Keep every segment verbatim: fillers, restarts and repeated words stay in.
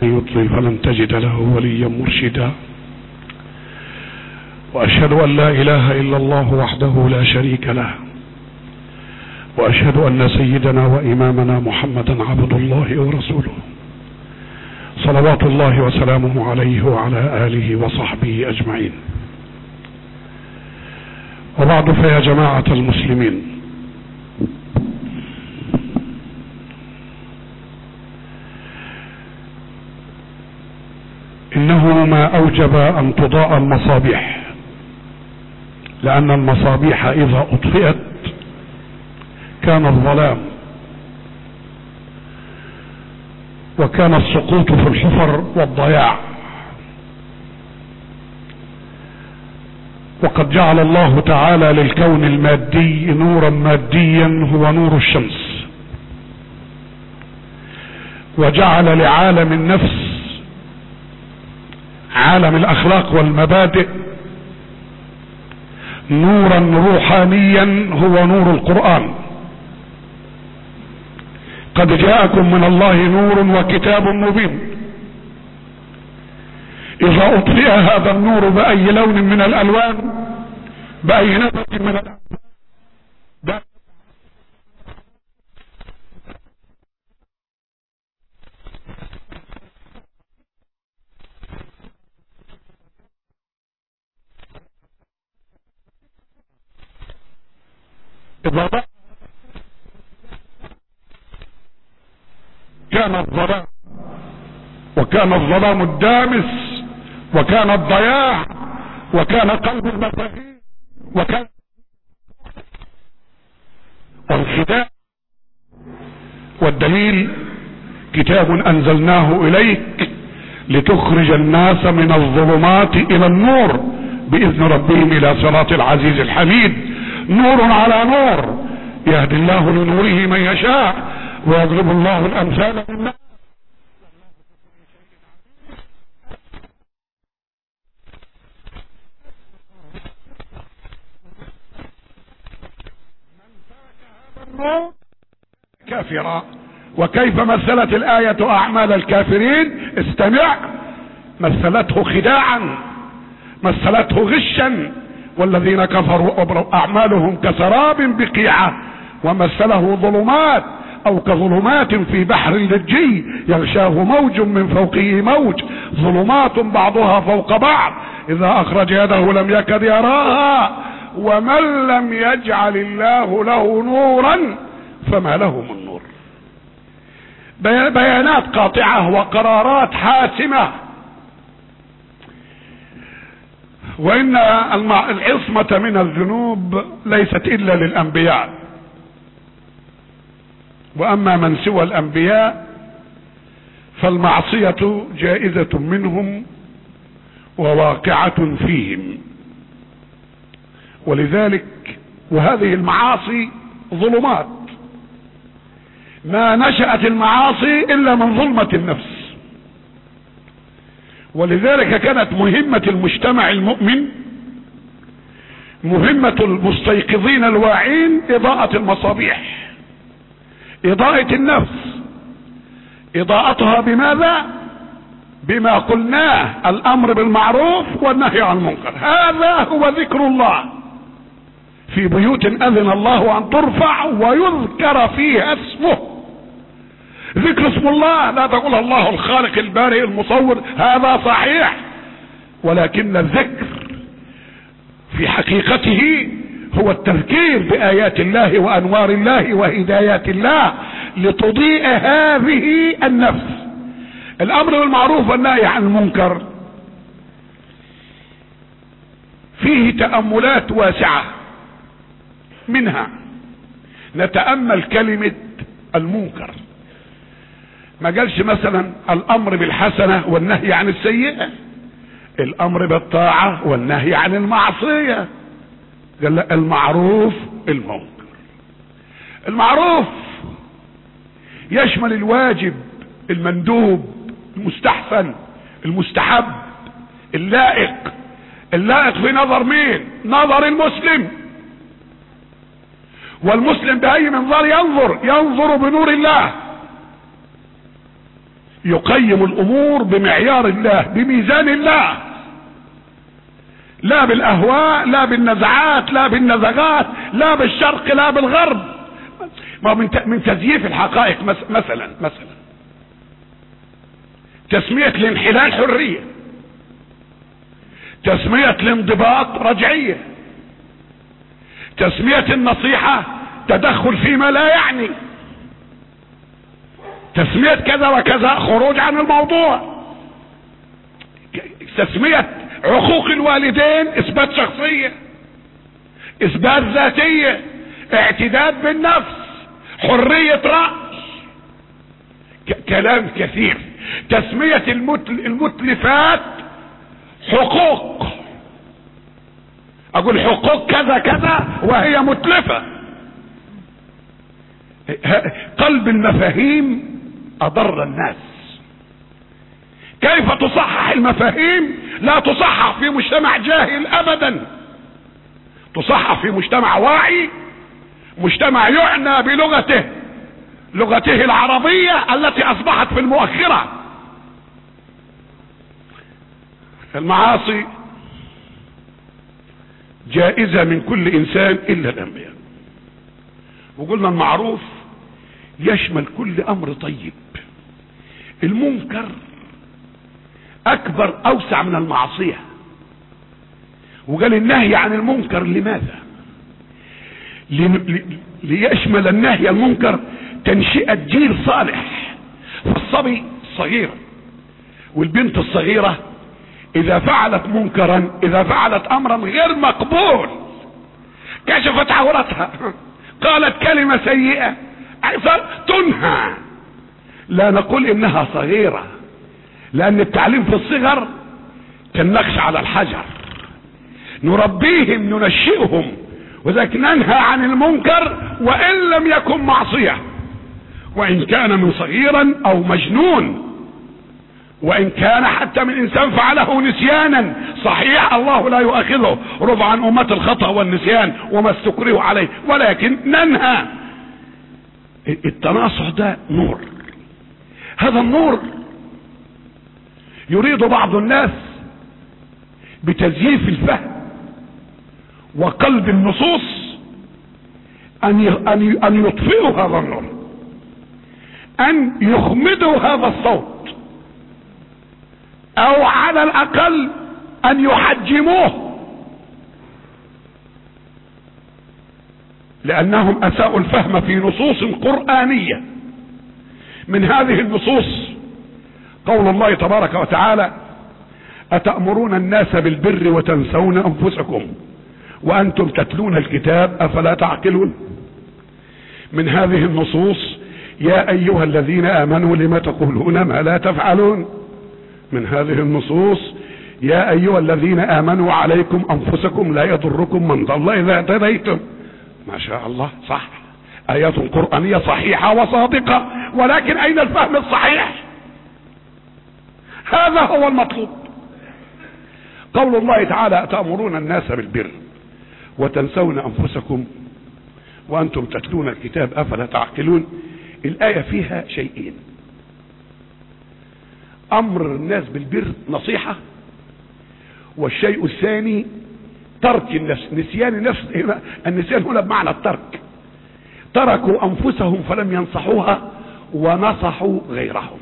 يضلل فلن تجد له وليا مرشدا. وأشهد أن لا إله إلا الله وحده لا شريك له، وأشهد أن سيدنا وإمامنا محمدا عبد الله ورسوله، صلوات الله وسلامه عليه وعلى آله وصحبه أجمعين. وبعد، فيا جماعة المسلمين، إنه ما أوجب أن تضاء المصابيح، لأن المصابيح إذا أطفئت كان الظلام، وكان السقوط في الحفر والضياع. وقد جعل الله تعالى للكون المادي نورا ماديا هو نور الشمس، وجعل لعالم النفس عالم الأخلاق والمبادئ نورا روحانيا هو نور القرآن. قد جاءكم من الله نور وكتاب مبين. إذا أطفئ هذا النور بأي لون من الألوان، بأي نبت من الألوان، إذا كان الظلام، وكان الظلام الدامس، وكان الضياع، وكان قلب المفاهيم، وكان الخداع. والدليل كتاب أنزلناه إليك لتخرج الناس من الظلمات إلى النور بإذن ربهم إلى صراط العزيز الحميد. نور على نور، يهدي الله لنوره من يشاء، ويضرب الله الأمثال للناس. كافرا. وكيف مثلت الآية أعمال الكافرين؟ استمع. مثلته خداعا، مثلته غشا، والذين كفروا أعمالهم كسراب بقيعة، ومثله ظلمات أو كظلمات في بحر لجي يغشاه موج من فوقه موج، ظلمات بعضها فوق بعض، إذا أخرج يده لم يكد يراها، ومن لم يجعل الله له نورا فما له من نور. بيانات قاطعة وقرارات حاسمة. وإن العصمة من الذنوب ليست إلا للأنبياء، وأما من سوى الأنبياء فالمعصية جائزة منهم وواقعة فيهم. ولذلك وهذه المعاصي ظلمات، ما نشأت المعاصي إلا من ظلمة النفس. ولذلك كانت مهمة المجتمع المؤمن، مهمة المستيقظين الواعين، إضاءة المصابيح، إضاءة النفس. إضاءتها بماذا؟ بما قلناه، الأمر بالمعروف والنهي عن المنكر. هذا هو ذكر الله في بيوت أذن الله أن ترفع ويذكر فيها اسمه. ذكر اسم الله، لا تقول الله الخالق البارئ المصور، هذا صحيح، ولكن الذكر في حقيقته هو التذكير بآيات الله وأنوار الله وهدايات الله لتضيء هذه النفس. الأمر بالمعروف والنهي عن المنكر فيه تأملات واسعة، منها نتأمل كلمة المنكر. ما قالش مثلا الأمر بالحسنة والنهي عن السيئة، الأمر بالطاعة والنهي عن المعصية، قال لا، المعروف المنكر. المعروف يشمل الواجب، المندوب، المستحسن، المستحب، اللائق. اللائق في نظر مين؟ نظر المسلم. والمسلم بأي منظار ينظر؟ ينظر بنور الله. يقيم الامور بمعيار الله بميزان الله، لا بالاهواء، لا بالنزعات، لا بالنزغات، لا بالشرق، لا بالغرب. ما من من تزييف الحقائق. مثلا مثلا تسمية الانحلال حرية، تسمية الانضباط رجعية، تسمية النصيحة تدخل فيما لا يعني، تسمية كذا وكذا خروج عن الموضوع، تسمية عقوق الوالدين اثبات شخصية، اثبات ذاتية، اعتداد بالنفس، حرية رأي، كلام كثير. تسمية المتلفات حقوق، اقول حقوق كذا كذا وهي متلفة. قلب المفاهيم اضر الناس. كيف تصحح المفاهيم؟ لا تصحح في مجتمع جاهل ابدا، تصحح في مجتمع واعي، مجتمع يعنى بلغته، لغته العربية التي اصبحت في المؤخرة. المعاصي جائزة من كل انسان الا الانبياء، وقلنا المعروف يشمل كل امر طيب. المنكر اكبر اوسع من المعصية، وقال النهي عن المنكر لماذا؟ ليشمل النهي عن المنكر تنشئة جيل صالح. فالصبي الصغير والبنت الصغيرة اذا فعلت منكرا، اذا فعلت امرا غير مقبول، كشفت عورتها، قالت كلمة سيئة، تنهى. لا نقول انها صغيرة، لان التعليم في الصغر كالنقش على الحجر، نربيهم ننشئهم، وذلك ننهى عن المنكر وان لم يكن معصية، وان كان من صغيرا او مجنون، وان كان حتى من انسان فعله نسيانا. صحيح الله لا يؤاخذه، رفع عن امة الخطأ والنسيان وما استكرهوا عليه، ولكن ننهى. التناصح ده نور، هذا النور يريد بعض الناس بتزييف الفهم وقلب النصوص ان ان يطفئوا هذا النور، ان يخمدوا هذا الصوت، او على الاقل ان يحجموه، لانهم اساءوا الفهم في نصوص قرآنية. من هذه النصوص قول الله تبارك وتعالى: اتأمرون الناس بالبر وتنسون انفسكم وانتم تتلون الكتاب افلا تعقلون. من هذه النصوص: يا ايها الذين امنوا لم تقولون ما لا تفعلون. من هذه النصوص: يا ايها الذين امنوا عليكم انفسكم لا يضركم من ضل اذا اهتديتم. ما شاء الله، صح، ايات قرآنية صحيحة وصادقة، ولكن اين الفهم الصحيح؟ هذا هو المطلوب. قول الله تعالى: أتأمرون الناس بالبر وتنسون أنفسكم وأنتم تتلون الكتاب أفلا تعقلون. الآية فيها شيئين: أمر الناس بالبر نصيحة، والشيء الثاني ترك النفس، نسيان النفس. النسيان هنا بمعنى الترك، تركوا أنفسهم فلم ينصحوها ونصحوا غيرهم.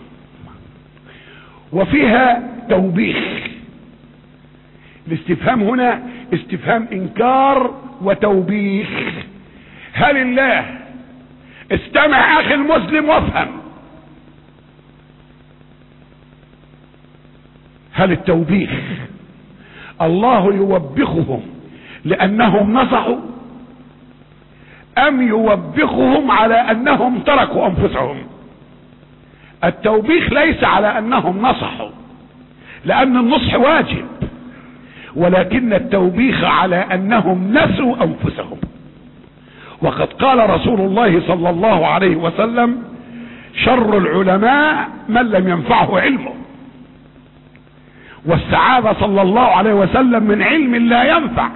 وفيها توبيخ. الاستفهام هنا استفهام انكار وتوبيخ. هل الله، استمع اخي المسلم وافهم، هل التوبيخ الله يوبخهم لانهم نصحوا، ام يوبخهم على انهم تركوا انفسهم؟ التوبيخ ليس على انهم نصحوا، لان النصح واجب، ولكن التوبيخ على انهم نسوا انفسهم. وقد قال رسول الله صلى الله عليه وسلم: شر العلماء من لم ينفعه علمه. والسعادة صلى الله عليه وسلم من علم لا ينفع.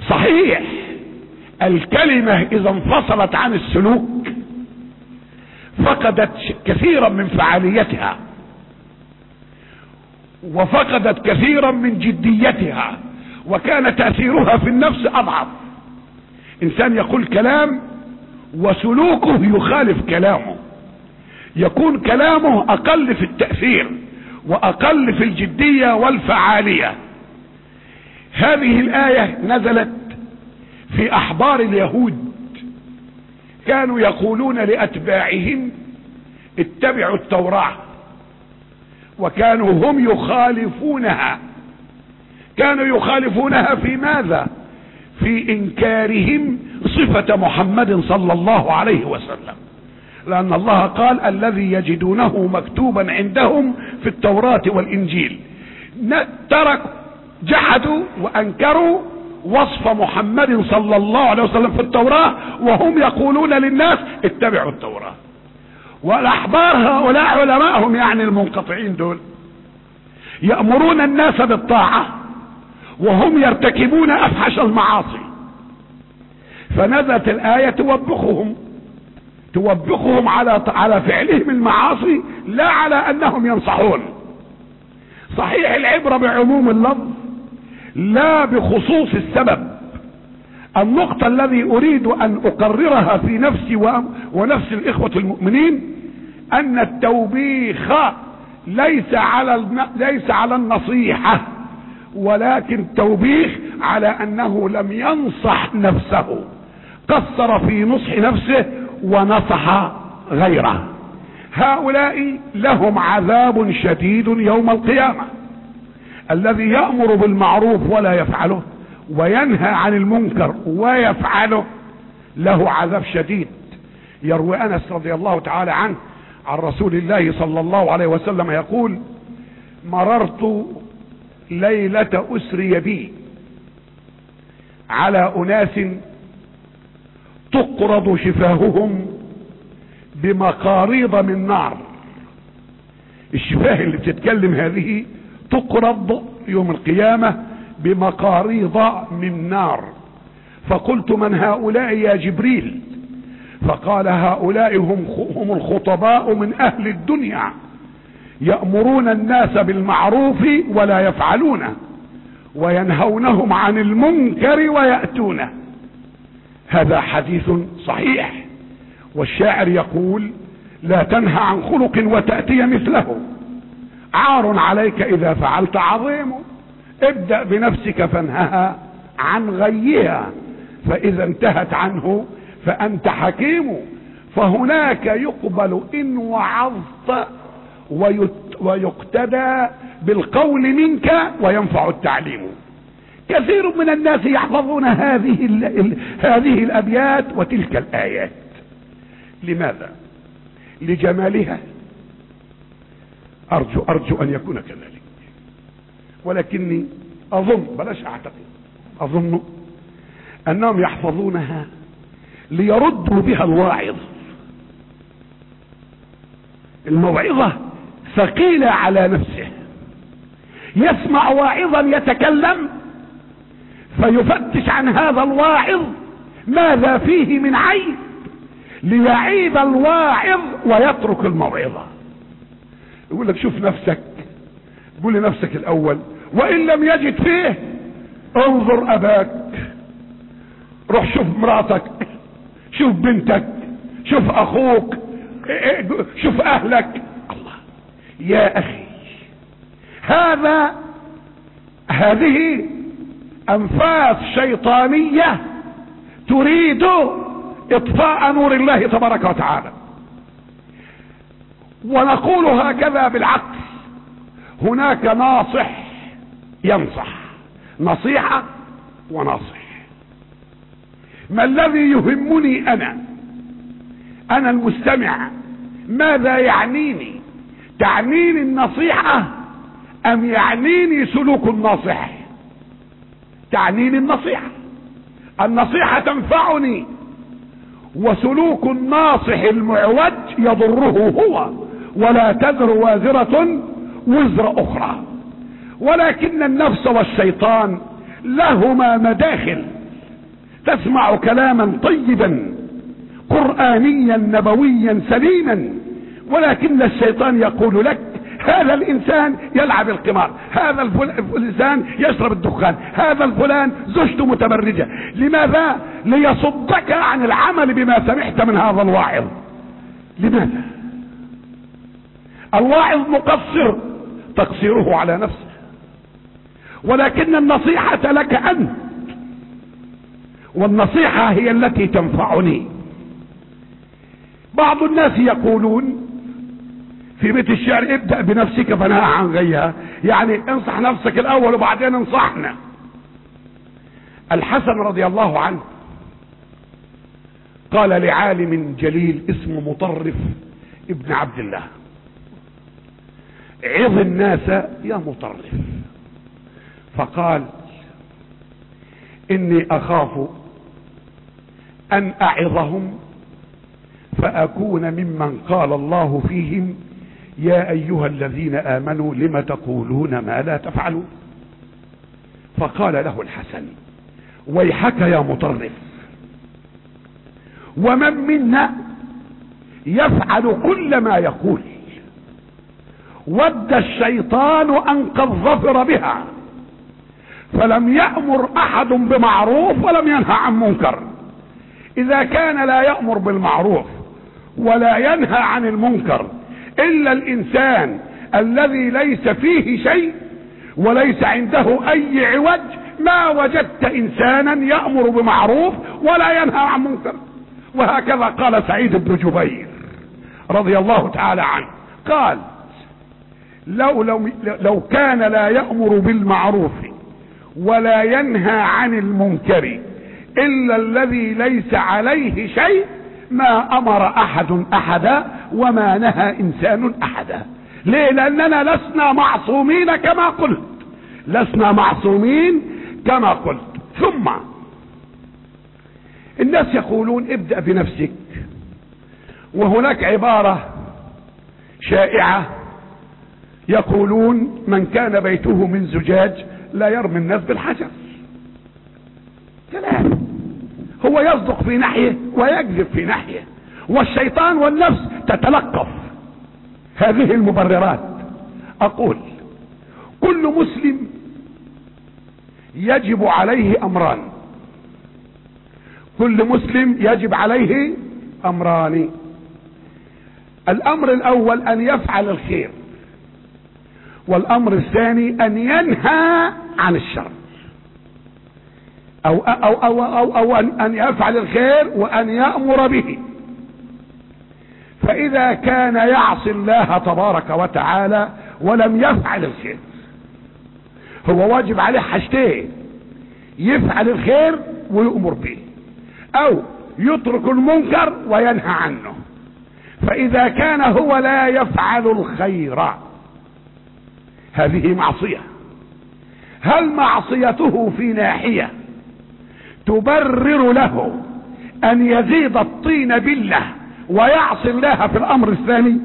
صحيح الكلمة اذا انفصلت عن السلوك فقدت كثيرا من فعاليتها، وفقدت كثيرا من جديتها، وكان تأثيرها في النفس أضعف. إنسان يقول كلام وسلوكه يخالف كلامه، يكون كلامه أقل في التأثير وأقل في الجدية والفعالية. هذه الآية نزلت في أحبار اليهود، كانوا يقولون لأتباعهم اتبعوا التوراة، وكانوا هم يخالفونها. كانوا يخالفونها في ماذا؟ في إنكارهم صفة محمد صلى الله عليه وسلم، لأن الله قال الذي يجدونه مكتوبا عندهم في التوراة والإنجيل. تركوا جحدوا وأنكروا وصف محمد صلى الله عليه وسلم في التوراة، وهم يقولون للناس اتبعوا التوراة. والأحبار هؤلاء علماءهم يعني المنقطعين دول يأمرون الناس بالطاعة وهم يرتكبون أفحش المعاصي، فنزلت الآية توبخهم توبخهم على على فعلهم المعاصي، لا على أنهم ينصحون. صحيح العبرة بعموم اللفظ لا بخصوص السبب. النقطة الذي أريد أن أقررها في نفسي ونفس الإخوة المؤمنين أن التوبيخ ليس على ليس على النصيحة، ولكن التوبيخ على أنه لم ينصح نفسه، قصر في نصح نفسه ونصح غيره. هؤلاء لهم عذاب شديد يوم القيامة. الذي يأمر بالمعروف ولا يفعله وينهى عن المنكر ويفعله له عذاب شديد. يروي أنس رضي الله تعالى عنه عن رسول الله صلى الله عليه وسلم يقول: مررت ليلة أسري بي على أناس تقرض شفاههم بمقاريض من نار. الشفاه اللي بتتكلم هذه تقرض يوم القيامة بمقاريض من نار. فقلت: من هؤلاء يا جبريل؟ فقال: هؤلاء هم هم الخطباء من أهل الدنيا، يأمرون الناس بالمعروف ولا يفعلونه، وينهونهم عن المنكر ويأتونه. هذا حديث صحيح. والشاعر يقول: لا تنهى عن خلق وتأتي مثله، عار عليك إذا فعلت عظيم، ابدأ بنفسك فانهها عن غيها، فإذا انتهت عنه فأنت حكيم. فهناك يقبل إن وعظت ويقتدى بالقول منك وينفع التعليم. كثير من الناس يحفظون هذه ال ال هذه الأبيات وتلك الآيات. لماذا؟ لجمالها؟ أرجو أرجو أن يكون كذلك، ولكني أظن، بلاش أعتقد، أظن أنهم يحفظونها ليردوا بها الواعظ. الموعظة ثقيلة على نفسه، يسمع واعظا يتكلم فيفتش عن هذا الواعظ ماذا فيه من عيب ليعيب الواعظ ويترك الموعظة. يقول لك شوف نفسك، قول لنفسك الأول، وإن لم يجد فيه انظر أباك، روح شوف مراتك، شوف بنتك، شوف أخوك، شوف أهلك. الله يا أخي، هذا هذه أنفاس شيطانية تريد إطفاء نور الله تبارك وتعالى. ونقول هكذا بالعكس، هناك ناصح ينصح، نصيحة وناصح. ما الذي يهمني أنا أنا المستمع؟ ماذا يعنيني؟ تعنيني النصيحة أم يعنيني سلوك الناصح؟ تعنيني النصيحة. النصيحة تنفعني، وسلوك الناصح المعوج يضره هو، ولا تزر وازرة وزر أخرى. ولكن النفس والشيطان لهما مداخل، تسمع كلاما طيبا قرآنيا نبويا سليما، ولكن الشيطان يقول لك هذا الانسان يلعب القمار، هذا الانسان يشرب الدخان، هذا الفلان زوجته متبرجة. لماذا؟ ليصدك عن العمل بما سمعت من هذا الواعظ. لماذا؟ الواعظ مقصر، تقصيره على نفسه، ولكن النصيحة لك أنت، والنصيحة هي التي تنفعني. بعض الناس يقولون في بيت الشعر ابدأ بنفسك فنهى عن غيها، يعني انصح نفسك الاول وبعدين انصحنا. الحسن رضي الله عنه قال لعالم جليل اسمه مطرف ابن عبد الله: عظ الناس يا مطرف. فقال: اني اخاف ان اعظهم فاكون ممن قال الله فيهم يا ايها الذين امنوا لم تقولون ما لا تفعلون. فقال له الحسن: ويحك يا مطرف، ومن منا يفعل كل ما يقول، ود الشيطان ان قد ظفر بها، فلم يأمر احد بمعروف ولم ينهى عن منكر. اذا كان لا يأمر بالمعروف ولا ينهى عن المنكر الا الانسان الذي ليس فيه شيء وليس عنده اي عوج، ما وجدت انسانا يأمر بمعروف ولا ينهى عن منكر. وهكذا قال سعيد بن جبير رضي الله تعالى عنه، قال: لو, لو, لو كان لا يأمر بالمعروف ولا ينهى عن المنكر الا الذي ليس عليه شيء ما امر احد احدا وما نهى انسان احدا. ليه؟ لاننا لسنا معصومين كما قلت، لسنا معصومين كما قلت. ثم الناس يقولون ابدأ بنفسك، وهناك عبارة شائعة يقولون من كان بيته من زجاج لا يرمي الناس بالحجر. كلام هو يصدق في ناحية ويكذب في ناحية، والشيطان والنفس تتلقف هذه المبررات. اقول كل مسلم يجب عليه امران، كل مسلم يجب عليه امران. الامر الاول ان يفعل الخير، والامر الثاني ان ينهى عن الشر، او او او او, أو ان يفعل الخير وان يأمر به. فاذا كان يعصي الله تبارك وتعالى ولم يفعل الخير، هو واجب عليه حاجتين: يفعل الخير ويؤمر به، او يترك المنكر وينهى عنه. فاذا كان هو لا يفعل الخير هذه معصية. هل معصيته في ناحية تبرر له ان يزيد الطين بالله ويعصي الله في الامر الثاني؟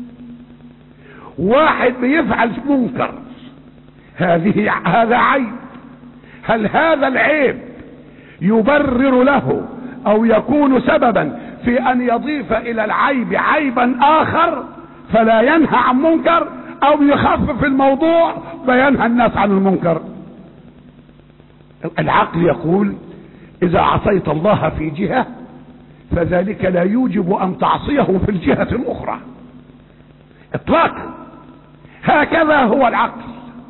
واحد بيفعل منكر، هذه هذا عيب، هل هذا العيب يبرر له او يكون سببا في ان يضيف الى العيب عيبا اخر فلا ينهى عن منكر، او يخفف الموضوع فينهى الناس عن المنكر؟ العقل يقول اذا عصيت الله في جهة فذلك لا يوجب ان تعصيه في الجهة الاخرى اطلاقا. هكذا هو العقل،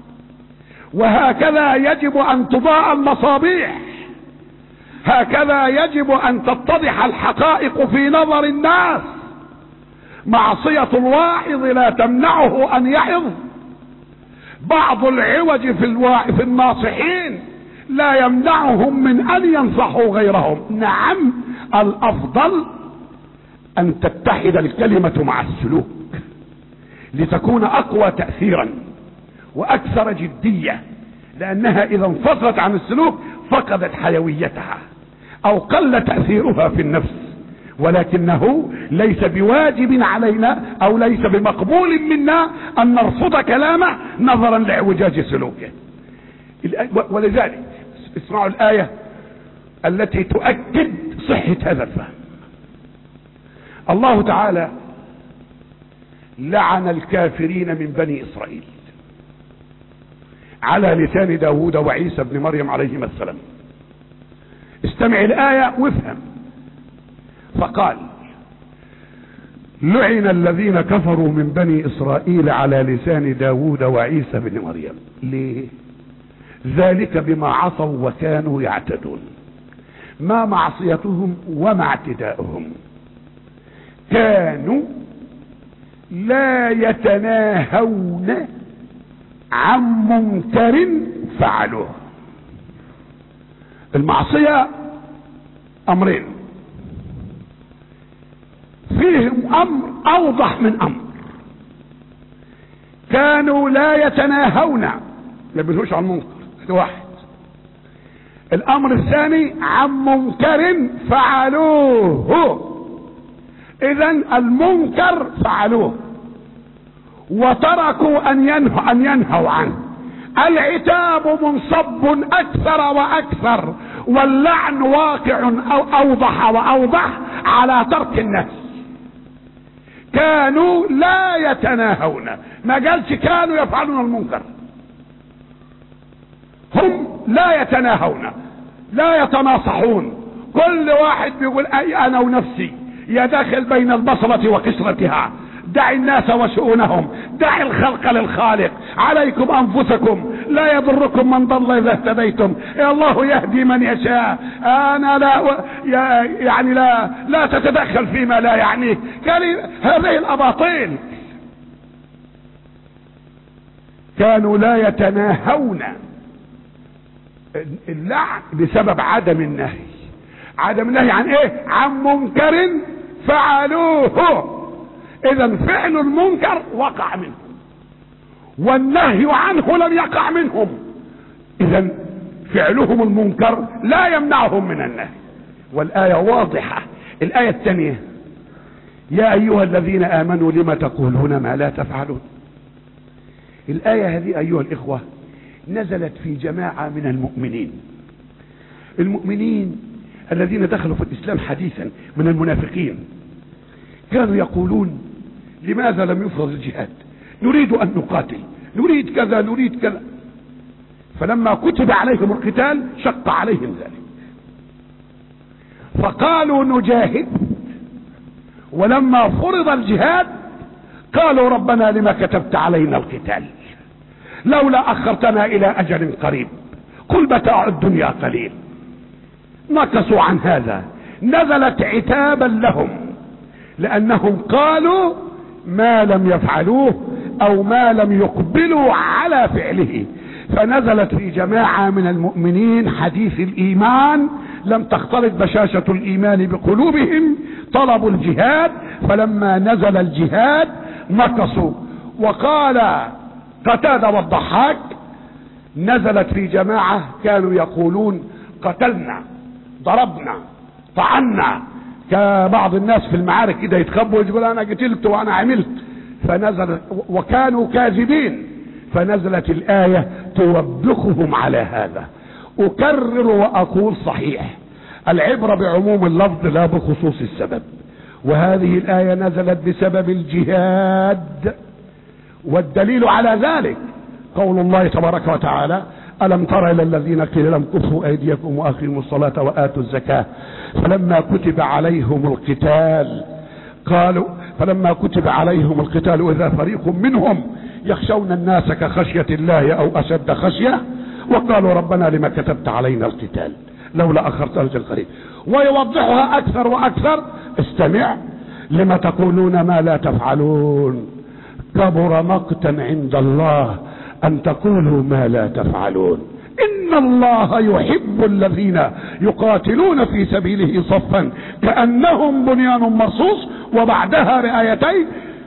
وهكذا يجب ان تضاء المصابيح، هكذا يجب ان تتضح الحقائق في نظر الناس. معصية الواعظ لا تمنعه ان يعظ، بعض العوج في الواع... في الناصحين لا يمنعهم من ان ينصحوا غيرهم. نعم، الافضل ان تتحد الكلمة مع السلوك لتكون اقوى تأثيرا واكثر جدية، لانها اذا انفصلت عن السلوك فقدت حيويتها او قل تأثيرها في النفس. ولكنه ليس بواجب علينا او ليس بمقبول منا ان نرفض كلامه نظرا لاعوجاج سلوكه. ولذلك اسمعوا الآية التي تؤكد صحة هذا الفهم. الله تعالى لعن الكافرين من بني إسرائيل على لسان داود وعيسى بن مريم عليهما السلام. استمع الآية وافهم. فقال لعن الذين كفروا من بني إسرائيل على لسان داود وعيسى بن مريم. ليه؟ ذلك بما عصوا وكانوا يعتدون. ما معصيتهم وما اعتداؤهم؟ كانوا لا يتناهون عن منكر فعلوه. المعصية امرين، فيهم امر اوضح من امر. كانوا لا يتناهون، ما بينهوش عن منكر، هذا واحد. الامر الثاني عن منكر فعلوه. اذا المنكر فعلوه وتركوا ان ينهوا ان ينهوا عنه. العتاب منصب اكثر واكثر، واللعن واقع أو اوضح واوضح على ترك النهي. كانوا لا يتناهون، ما قالش كانوا يفعلون المنكر. هم لا يتناهون، لا يتناصحون. كل واحد بيقول اي انا ونفسي، يا داخل بين البصرة وكسرتها. دع الناس وشؤونهم، دع الخلق للخالق، عليكم انفسكم، لا يضركم من ضل اذا اهتديتم، يا الله يهدي من يشاء. انا لا يعني لا لا تتدخل فيما لا يعنيك. قال هذه الاباطيل. كانوا لا يتناهون. اللعن بسبب عدم النهي. عدم النهي عن ايه؟ عن منكر فعلوه. اذا فعل المنكر وقع منهم والنهي عنه لم يقع منهم. اذا فعلهم المنكر لا يمنعهم من النهي. والآية واضحة. الآية الثانية يا ايها الذين امنوا لم تقولون ما لا تفعلون. الآية هذه ايها الاخوة نزلت في جماعة من المؤمنين. المؤمنين الذين دخلوا في الاسلام حديثا من المنافقين كانوا يقولون لماذا لم يفرض الجهاد؟ نريد ان نقاتل، نريد كذا، نريد كذا. فلما كتب عليهم القتال شق عليهم ذلك، فقالوا نجاهد. ولما فرض الجهاد قالوا ربنا لما كتبت علينا القتال؟ لولا اخرتنا الى اجل قريب، قل متاع الدنيا قليل. نكصوا عن هذا. نزلت عتابا لهم لانهم قالوا ما لم يفعلوه او ما لم يقبلوا على فعله. فنزلت في جماعة من المؤمنين حديث الايمان، لم تختلط بشاشة الايمان بقلوبهم، طلبوا الجهاد. فلما نزل الجهاد نكصوا. وقال قتادة والضحاك نزلت في جماعة كانوا يقولون قتلنا، ضربنا، طعنا. كبعض الناس في المعارك كده يتخبوا يقول انا قتلت وانا عملت. فنزل وكانوا كاذبين. فنزلت الآية توبخهم على هذا. اكرر واقول صحيح، العبرة بعموم اللفظ لا بخصوص السبب. وهذه الآية نزلت بسبب الجهاد، والدليل على ذلك قول الله تبارك وتعالى ألم تر إلى الذين قيل لهم كفوا أيديكم وأقيموا الصلاة وآتوا الزكاة فلما كتب عليهم القتال قالوا فلما كتب عليهم القتال إذا فريق منهم يخشون الناس كخشية الله أو أشد خشية وقالوا ربنا لما كتبت علينا القتال لولا أخرتنا أجل قريب. ويوضحها أكثر وأكثر. استمع لما تقولون ما لا تفعلون كبر مقتا عند الله أن تقولوا ما لا تفعلون. إن الله يحب الذين يقاتلون في سبيله صفا كأنهم بنيان مرصوص. وبعدها بآيتين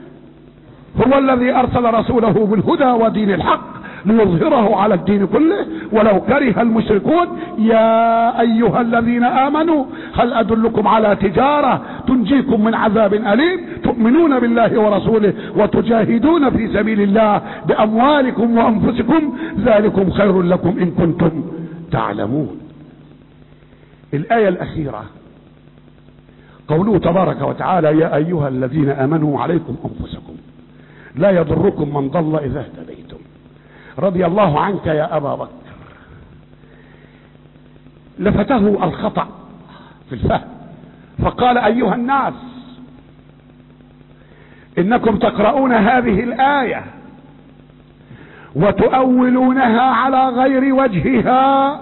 هو الذي أرسل رسوله بالهدى ودين الحق ليظهره على الدين كله ولو كره المشركون. يا أيها الذين آمنوا هل أدلكم على تجارة تنجيكم من عذاب أليم تؤمنون بالله ورسوله وتجاهدون في سبيل الله بأموالكم وأنفسكم ذلكم خير لكم إن كنتم تعلمون. الآية الأخيرة قوله تبارك وتعالى: يا أيها الذين آمنوا عليكم أنفسكم لا يضركم من ضل إذا اهتديتم. رضي الله عنك يا أبا بكر. لفته الخطأ في الفهم فقال: أيها الناس، إنكم تقرؤون هذه الآية وتؤولونها على غير وجهها،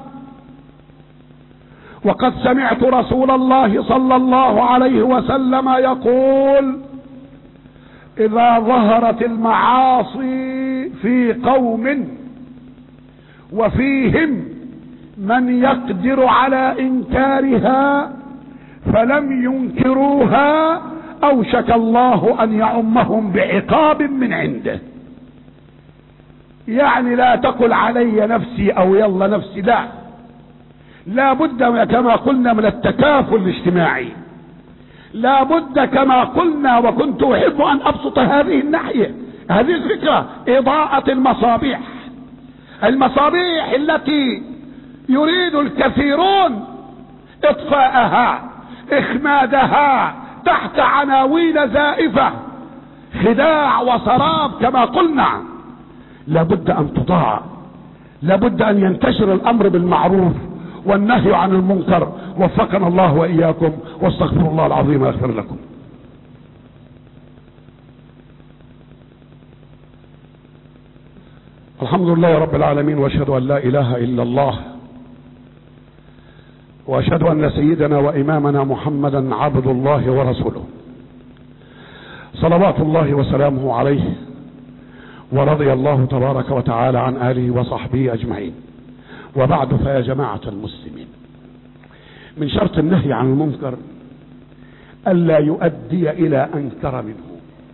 وقد سمعت رسول الله صلى الله عليه وسلم يقول: إذا ظهرت المعاصي في قوم وفيهم من يقدر على إنكارها فلم ينكروها أوشك الله أن يعمهم بعقاب من عنده. يعني لا تقل علي نفسي أو يلا نفسي، لا، لا بد كما قلنا من التكافل الاجتماعي، لا بد كما قلنا، وكنت أحب أن أبسط هذه الناحية، هذه الفكرة، إضاءة المصابيح، المصابيح التي يريد الكثيرون إطفاءها، إخمادها تحت عناوين زائفة، خداع وسراب كما قلنا. لابد أن تضاع، لابد أن ينتشر الأمر بالمعروف والنهي عن المنكر. وفقنا الله وإياكم، واستغفر الله العظيم يغفر لكم. الحمد لله رب العالمين، واشهد أن لا إله إلا الله، واشهد أن سيدنا وإمامنا محمدا عبد الله ورسوله، صلوات الله وسلامه عليه، ورضي الله تبارك وتعالى عن آله وصحبه أجمعين. وبعد، فيا جماعة المسلمين، من شرط النهي عن المنكر ألا يؤدي إلى أنكر منه.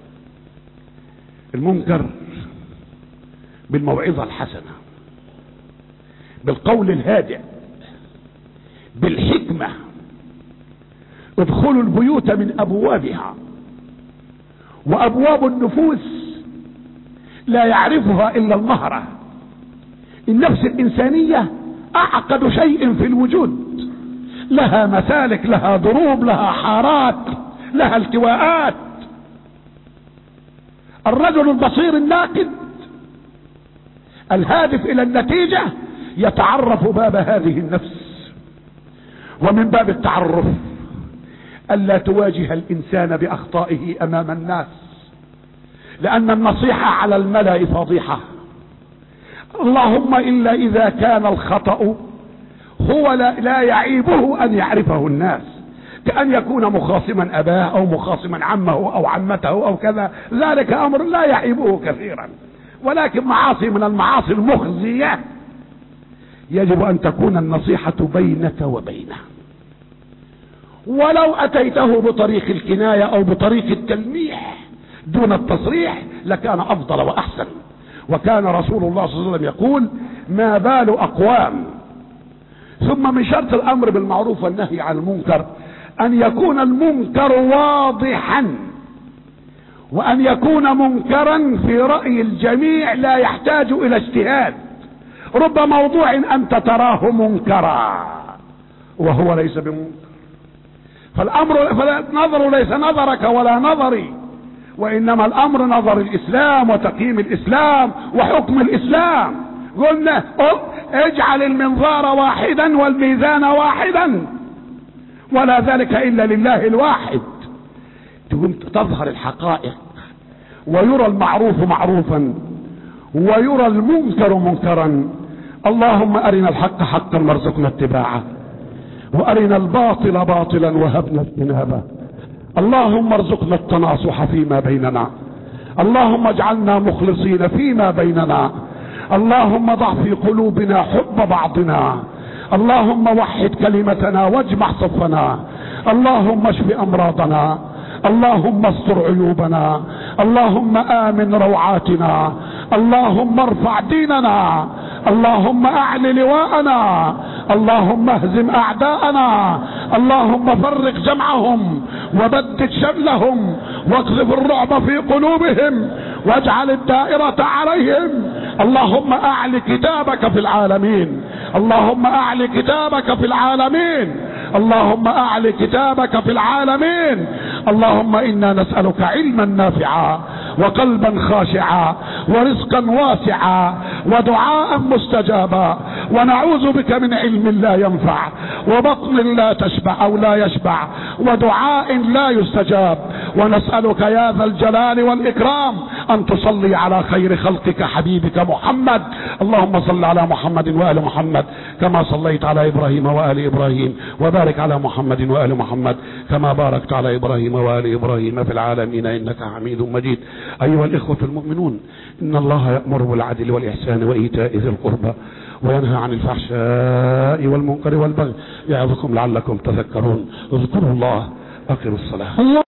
المنكر بالموعظة الحسنة، بالقول الهادئ، بالحكمة. ادخلوا البيوت من أبوابها، وأبواب النفوس لا يعرفها إلا المهرة. النفس الإنسانية أعقد شيء في الوجود، لها مسالك، لها ضروب، لها حارات، لها التواءات. الرجل البصير الناقد الهادف إلى النتيجة يتعرف باب هذه النفس. ومن باب التعرف ألا تواجه الإنسان بأخطائه أمام الناس، لأن النصيحة على الملأ فضيحة. اللهم إلا إذا كان الخطأ هو لا, لا يعيبه أن يعرفه الناس، كأن يكون مخاصما أباه أو مخاصما عمه أو عمته أو كذا، ذلك أمر لا يعيبه كثيرا. ولكن معاصي من المعاصي المخزية يجب أن تكون النصيحة بينك وبينه، ولو أتيته بطريق الكناية أو بطريق التلميح دون التصريح لكان أفضل وأحسن. وكان رسول الله صلى الله عليه وسلم يقول: ما بال أقوام. ثم من شرط الأمر بالمعروف والنهي عن المنكر أن يكون المنكر واضحا، وأن يكون منكرا في رأي الجميع لا يحتاج إلى اجتهاد. رب موضوع أنت تراه منكرا وهو ليس بمنكر، فالأمر فالنظر ليس نظرك ولا نظري، وإنما الأمر نظر الإسلام وتقييم الإسلام وحكم الإسلام. قلنا اجعل المنظار واحدا والميزان واحدا، ولا ذلك إلا لله الواحد. تقوم تظهر الحقائق ويرى المعروف معروفا ويرى المنكر منكرا. اللهم أرنا الحق حقا وارزقنا اتباعه، وأرنا الباطل باطلا وهبنا اجتنابه. اللهم ارزقنا التناصح فيما بيننا، اللهم اجعلنا مخلصين فيما بيننا، اللهم ضع في قلوبنا حب بعضنا، اللهم وحد كلمتنا واجمع صفنا، اللهم اشف امراضنا، اللهم استر عيوبنا، اللهم آمن روعاتنا، اللهم ارفع ديننا، اللهم اعل لواءنا، اللهم اهزم اعداءنا، اللهم فرق جمعهم وبدد شملهم واقذف الرعب في قلوبهم واجعل الدائرة عليهم. اللهم اعل كتابك في العالمين، اللهم اعل كتابك في العالمين، اللهم اعل كتابك في العالمين. اللهم انا نسألك علما نافعا وقلبا خاشعا ورزقا واسعا ودعاء مستجابا، ونعوذ بك من علم لا ينفع وبطن لا تشبع او لا يشبع ودعاء لا يستجاب. ونسألك يا ذا الجلال والاكرام ان تصلي على خير خلقك حبيبك محمد. اللهم صل على محمد وآل محمد كما صليت على ابراهيم وآل ابراهيم، وبارك على محمد وآل محمد كما باركت على ابراهيم وآل ابراهيم في العالمين انك حميد مجيد. ايها الاخوة المؤمنون، ان الله يأمر بالعدل والاحسان وايتاء ذي القربى وينهى عن الفحشاء والمنكر والبغي يعظكم لعلكم تذكرون. اذكروا الله. اقيموا الصلاة.